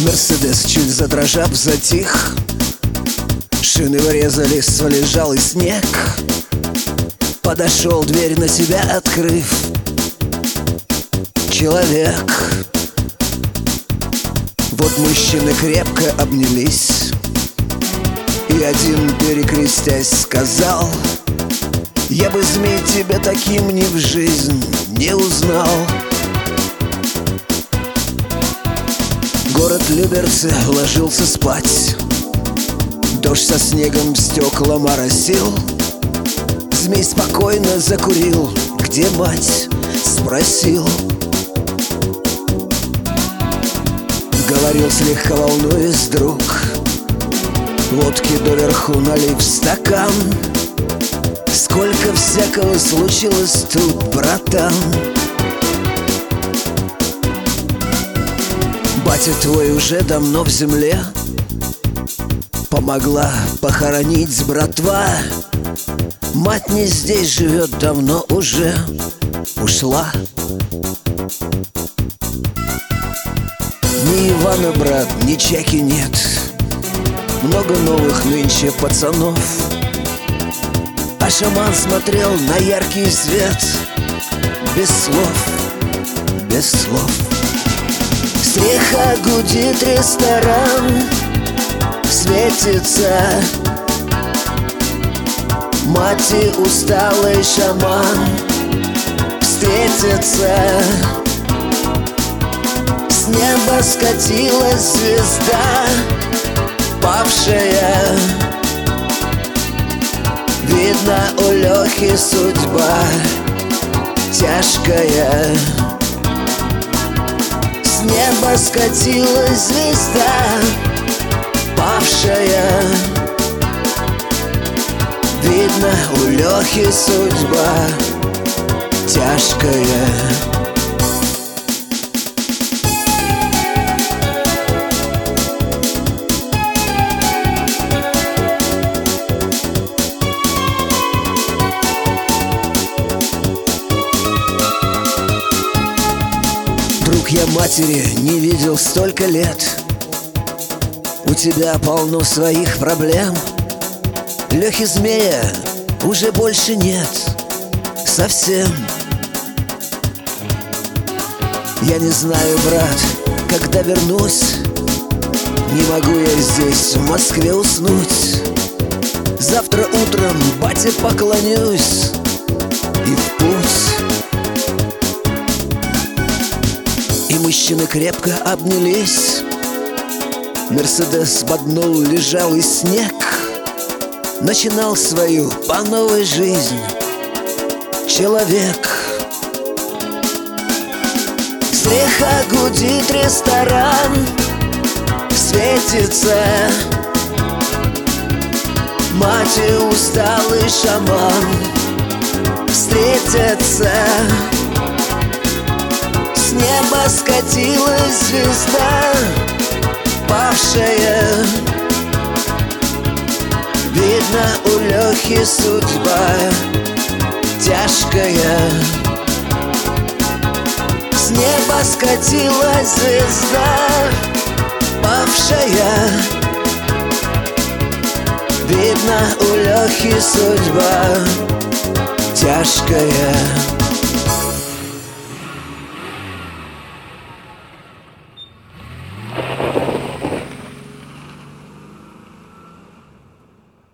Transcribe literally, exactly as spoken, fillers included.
Мерседес, чуть задрожав, затих. Шины врезались в лежалый снег. Подошел, дверь на себя открыв. Человек. Вот мужчины крепко обнялись, и один, перекрестясь, сказал: я бы, змей, тебя таким ни в жизнь не узнал. Город Люберцы ложился спать. Дождь со снегом стекла моросил. Змей спокойно закурил. Где мать? Спросил. Говорил, слегка волнуясь, друг: водки доверху налив стакан. Сколько всякого случилось тут, братан. Батя твой уже давно в земле. Помогла похоронить братва. Мать не здесь живет, давно уже ушла. Ни Ивана, брат, ни Чаки нет. Много новых нынче пацанов. А шаман смотрел на яркий свет. Без слов, без слов. С реха гудит ресторан. Светится мать и усталый шаман. Встретятся. С неба скатилась звезда павшая. Видно, у Лехи судьба тяжкая. С неба скатилась звезда павшая. Видно, у Лехи судьба тяжкая. Друг, я матери не видел столько лет. У тебя полно своих проблем. Лехи Змея уже больше нет совсем. Я не знаю, брат, когда вернусь. Не могу я здесь, в Москве, уснуть. Завтра утром бате поклонюсь и в путь. И мужчины крепко обнялись. Мерседес боднул лежалый снег. Начинал свою по новой жизнь человек. С реха гудит ресторан. Светится мать и усталый шаман. Встретятся. С неба скатилась звезда павшая. Видно, у Лехи судьба тяжкая. С неба скатилась звезда павшая. Видно, у Лехи судьба тяжкая.